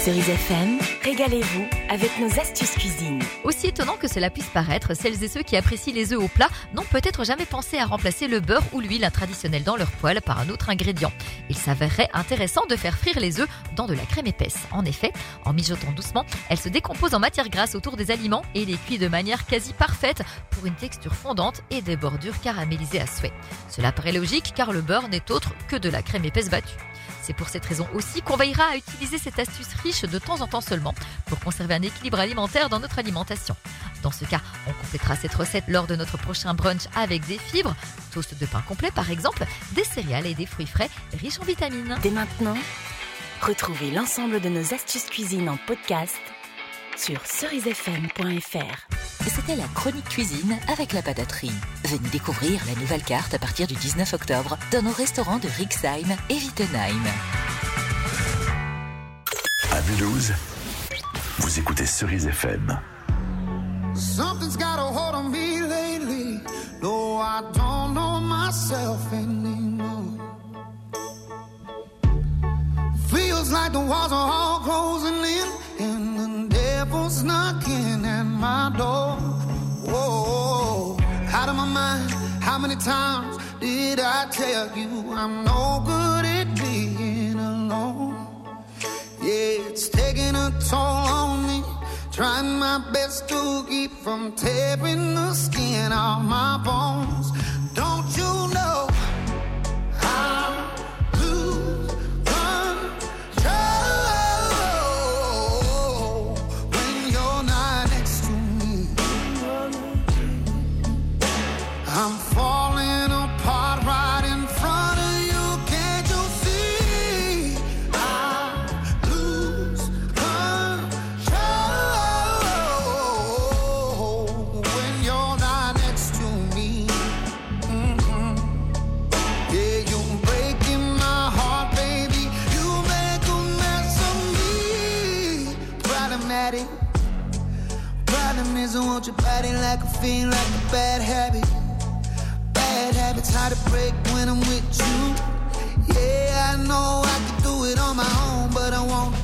Cerise FM, régalez-vous avec nos astuces cuisine. Aussi étonnant que cela puisse paraître, celles et ceux qui apprécient les œufs au plat n'ont peut-être jamais pensé à remplacer le beurre ou l'huile traditionnelle dans leur poêle par un autre ingrédient. Il s'avérerait intéressant de faire frire les œufs dans de la crème épaisse. En effet, en mijotant doucement, elle se décompose en matière grasse autour des aliments et les cuit de manière quasi parfaite pour une texture fondante et des bordures caramélisées à souhait. Cela paraît logique car le beurre n'est autre que de la crème épaisse battue. C'est pour cette raison aussi qu'on veillera à utiliser cette astuce riche de temps en temps seulement pour conserver un équilibre alimentaire dans notre alimentation. Dans ce cas, on complétera cette recette lors de notre prochain brunch avec des fibres, toast de pain complet par exemple, des céréales et des fruits frais riches en vitamines. Dès maintenant, retrouvez l'ensemble de nos astuces cuisine en podcast sur cerisefm.fr. C'était la chronique cuisine avec la pataterie. Venez découvrir la nouvelle carte à partir du 19 octobre dans nos restaurants de Rixheim et Wittenheim. À Mulhouse, vous écoutez Cerise FM. Something's got a hold on me lately. No, I don't know myself anymore. Feels like the walls are all closing in and the devil's knocking at my door. Whoa, out of my mind. How many times did I tell you I'm no good at being alone? Yeah, it's taking a toll on me. Trying my best to keep from tearing the skin off my bones. Don't you know I lose control when you're not next to me? I'm falling apart right in front of you. Can't you see? I lose control when you're not next to me. Yeah, you're breaking my heart, baby. You make a mess of me. Problematic. Problem is I want your body like a fiend, like a bad habit. Bad habits hard to break when I'm with you. Yeah, I know I can do it on my own, but I won't